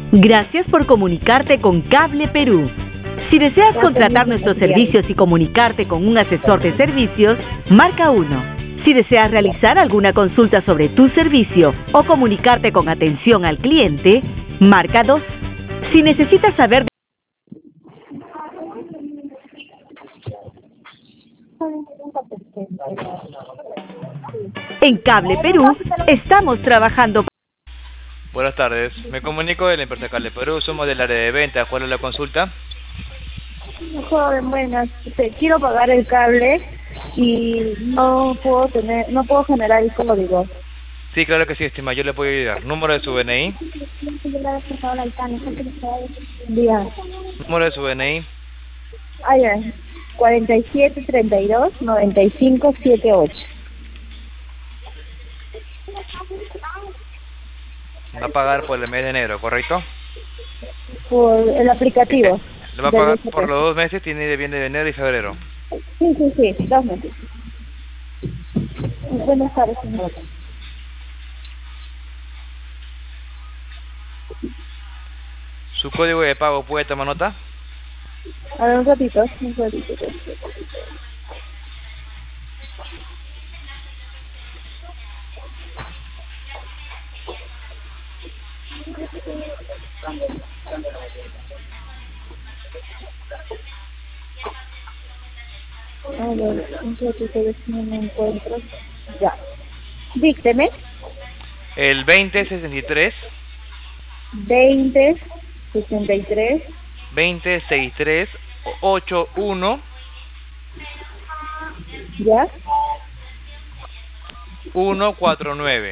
Gracias por comunicarte con Cable Perú. Si deseas contratar nuestros servicios y comunicarte con un asesor de servicios, marca 1. Si deseas realizar alguna consulta sobre tu servicio o comunicarte con atención al cliente, marca 2. Si necesitas saber en Cable Perú, estamos trabajando. Buenas tardes, me comunico de la empresa Cable Perú, somos del área de venta. ¿Cuál es la consulta? Joven, buenas. Quiero pagar el cable y no puedo generar el código. Sí, claro que sí, estimada, yo le puedo ayudar. Número de su DNI. Día. Número de su DNI. Ya. 4732-9578. Va a pagar por el mes de enero, ¿correcto? Por el aplicativo. Le va a pagar por los 2 meses, tiene de bien de enero y febrero. Sí, 2 meses. Buenas tardes, señor. ¿Su código de pago puede tomar nota? A ver, un ratito. A ver, un ratito, si no me encuentro. Ya. Dícteme. El 2063 2063 2063 81 ya 149.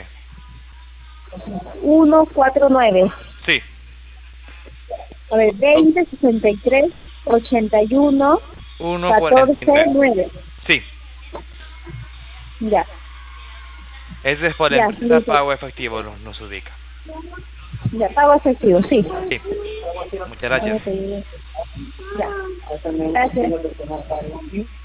149. Sí. A ver, 2063 81 14 9. Sí. Ya. Ese es por la empresa pago efectivo, nos ubica. Ya, pago efectivo, sí. Sí. Muchas gracias. Ya. Gracias.